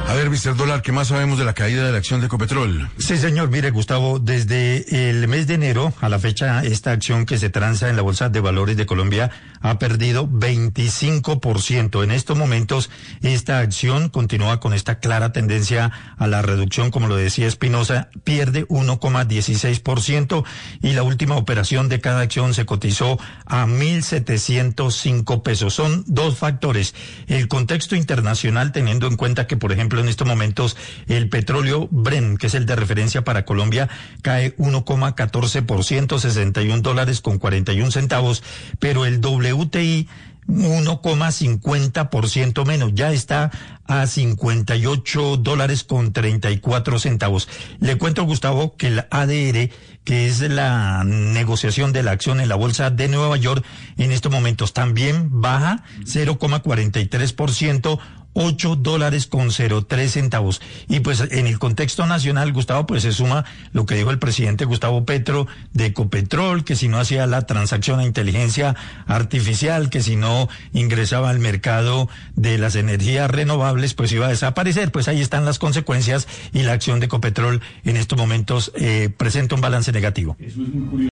A ver, Mr. Dólar, ¿qué más sabemos de la caída de la acción de Ecopetrol? Sí, señor. Mire, Gustavo, desde el mes de enero a la fecha, esta acción que se transa en la Bolsa de Valores de Colombia ha perdido 25%. En estos momentos, esta acción continúa con esta clara tendencia a la reducción, como lo decía Espinosa, pierde 1,16% y la última operación de cada acción se cotizó a 1.705 pesos. Son dos factores. El contexto internacional, teniendo en cuenta que, por ejemplo, en estos momentos el petróleo Brent, que es el de referencia para Colombia, cae 1,14%, $61.41, pero el WTI 1,50% menos, ya está a $58.34. Le cuento, Gustavo, que el ADR, que es la negociación de la acción en la bolsa de Nueva York, en estos momentos también baja 0,43%, $8.03. Y pues en el contexto nacional, Gustavo, pues se suma lo que dijo el presidente Gustavo Petro de Ecopetrol, que si no hacía la transacción a inteligencia artificial, que si no ingresaba al mercado de las energías renovables, pues iba a desaparecer. Pues ahí están las consecuencias y la acción de Ecopetrol en estos momentos presenta un balance negativo. Eso es muy curioso.